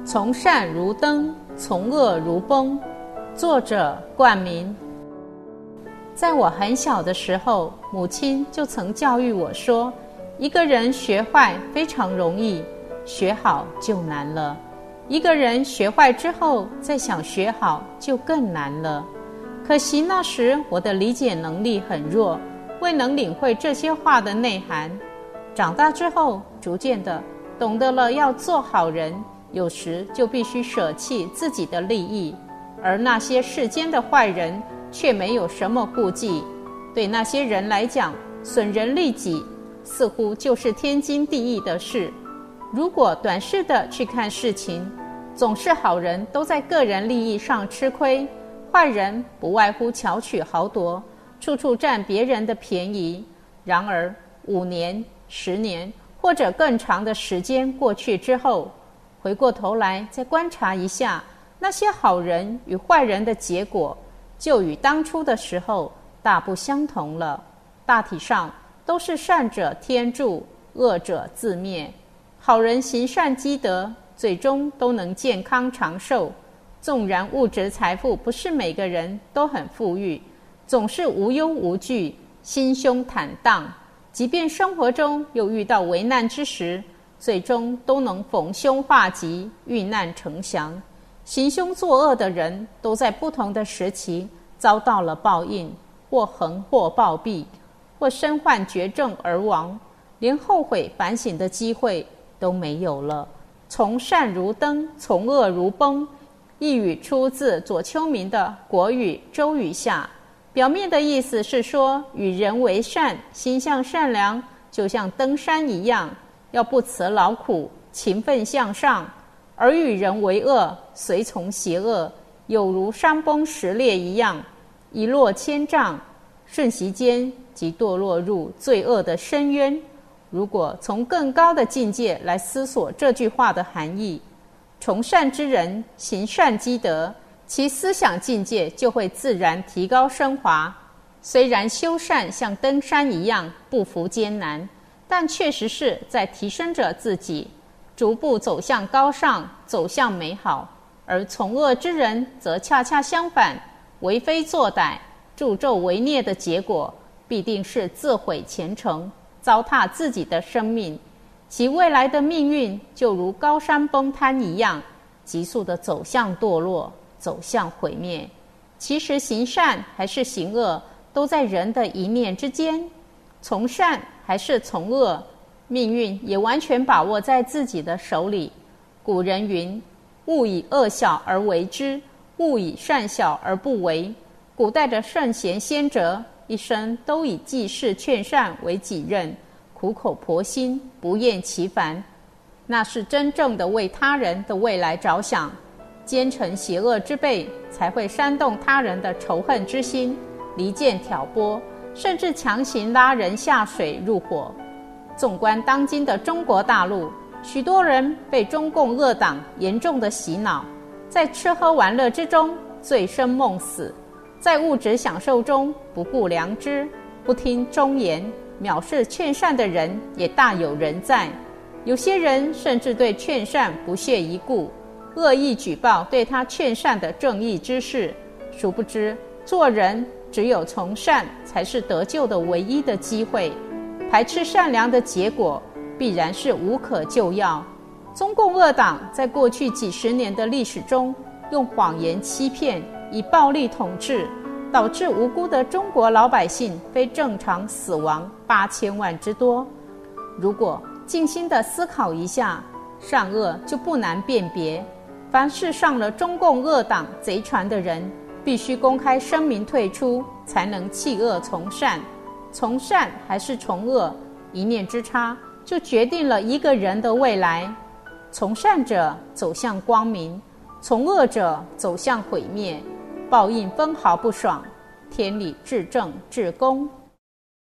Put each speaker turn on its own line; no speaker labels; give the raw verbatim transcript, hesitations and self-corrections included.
从善如登，从恶如崩。作者冠名。在我很小的时候，母亲就曾教育我说，一个人学坏非常容易，学好就难了。一个人学坏之后，再想学好就更难了。可惜那时我的理解能力很弱，未能领会这些话的内涵。长大之后，逐渐的懂得了要做好人，有时就必须舍弃自己的利益，而那些世间的坏人却没有什么顾忌。对那些人来讲，损人利己似乎就是天经地义的事。如果短视地去看事情，总是好人都在个人利益上吃亏，坏人不外乎巧取豪夺，处处占别人的便宜。然而五年、十年或者更长的时间过去之后，回过头来再观察一下，那些好人与坏人的结果就与当初的时候大不相同了。大体上都是善者天助，恶者自灭。好人行善积德，最终都能健康长寿。纵然物质财富不是每个人都很富裕，总是无忧无惧，心胸坦荡，即便生活中又遇到危难之时，最终都能逢凶化吉，遇难成祥。行凶作恶的人都在不同的时期遭到了报应，或横祸暴毙，或身患绝症而亡，连后悔反省的机会都没有了。从善如登，从恶如崩，一语出自左丘明的《国语·周语下》，表面的意思是说，与人为善，心向善良，就像登山一样，要不辞劳苦，勤奋向上；而与人为恶，随从邪恶，有如山崩石裂一样，一落千丈，瞬息间即堕落入罪恶的深渊。如果从更高的境界来思索这句话的含义，从善之人行善积德，其思想境界就会自然提高升华。虽然修善像登山一样不服艰难，但确实是在提升着自己，逐步走向高尚，走向美好。而从恶之人则恰恰相反，为非作歹，助纣为虐的结果必定是自毁前程，糟蹋自己的生命，其未来的命运就如高山崩塌一样，急速地走向堕落，走向毁灭。其实行善还是行恶，都在人的一念之间。从善还是从恶，命运也完全把握在自己的手里。古人云：勿以恶小而为之，勿以善小而不为。古代的圣贤先哲一生都以济世劝善为己任，苦口婆心，不厌其烦，那是真正的为他人的未来着想。奸臣邪恶之辈才会煽动他人的仇恨之心，离间挑拨，甚至强行拉人下水入伙。纵观当今的中国大陆，许多人被中共恶党严重的洗脑，在吃喝玩乐之中醉生梦死，在物质享受中不顾良知，不听忠言，藐视劝善的人也大有人在。有些人甚至对劝善不屑一顾，恶意举报对他劝善的正义之士。殊不知，做人只有从善才是得救的唯一的机会。排斥善良的结果必然是无可救药。中共恶党在过去几十年的历史中，用谎言欺骗，以暴力统治，导致无辜的中国老百姓非正常死亡八千万之多。如果静心地思考一下，善恶就不难辨别。凡是上了中共恶党贼船的人，必须公开声明退出，才能弃恶从善。从善还是从恶，一念之差就决定了一个人的未来。从善者走向光明，从恶者走向毁灭。报应分毫不爽，天理至正至公。